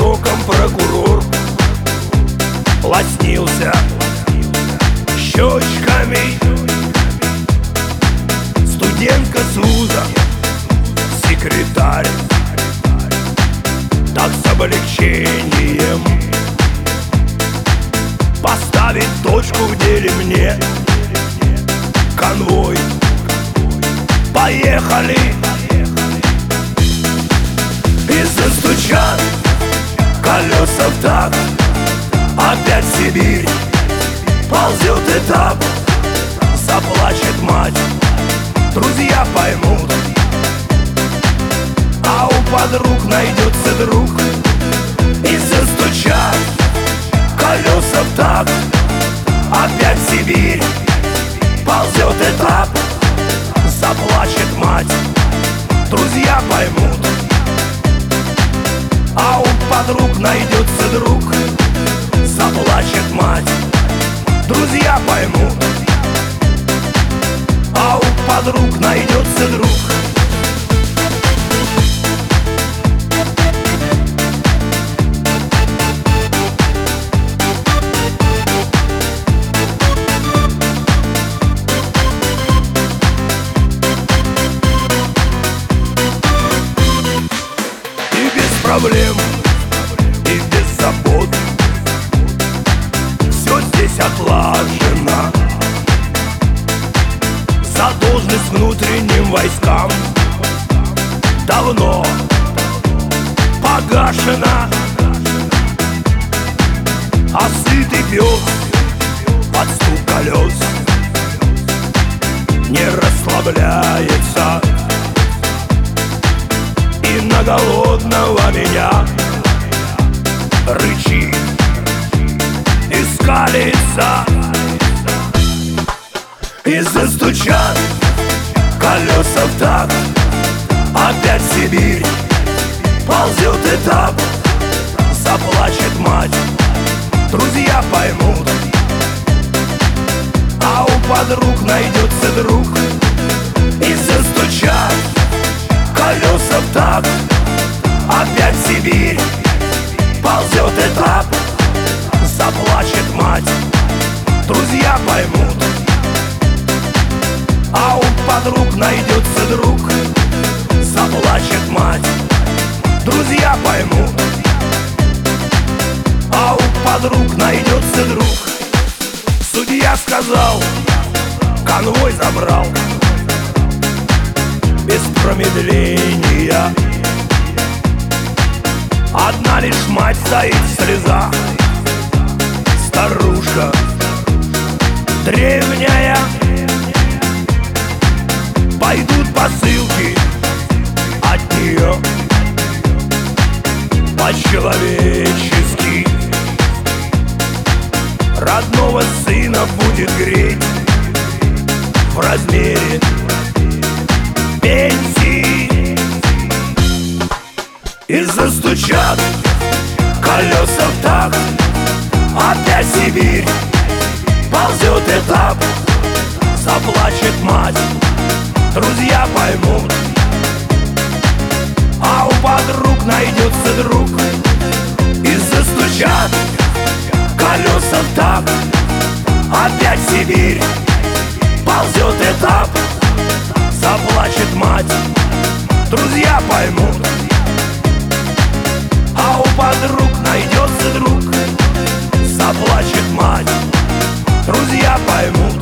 сроком прокурор лоснился щечками. Студентка с вуза, секретарь, так с облегчением поставить точку в деле мне. Конвой, поехали! И застучат колеса в такт. Опять в Сибирь ползет этап. Заплачет мать, друзья поймут, а у подруг найдется друг. И застучат колеса в такт. Опять в Сибирь ползет этап. Заплачет мать, друзья поймут, а у подруг найдется друг. Заплачет мать, друзья поймут, а у подруг найдется друг. Проблем и без забот все здесь отлажено. Задолженность внутренним войскам давно погашена. А сытый пес под стук колес не расслабляется. И на голодного меня рычит и скалится. И застучат колеса в такт. Опять в Сибирь ползет этап. Заплачет мать, друзья поймут, а у подруг найдется друг. И застучат колеса в такт. Опять в Сибирь ползет этап. Заплачет мать, друзья поймут, а у подруг найдется друг. Заплачет мать, друзья поймут, а у подруг найдется друг. Судья сказал, конвой забрал без промедления. Одна лишь мать стоит в слезах, старушка древняя. Пойдут посылки от нее по-человечески. Родного сына будет греть в размере пенсии. И застучат колеса в такт. Опять в Сибирь ползет этап. Заплачет мать, друзья поймут, а у подруг найдется друг. И застучат колеса в такт. Опять в Сибирь ползет этап. Заплачет мать, друзья поймут, а у подруг найдется друг. Заплачет мать, друзья поймут,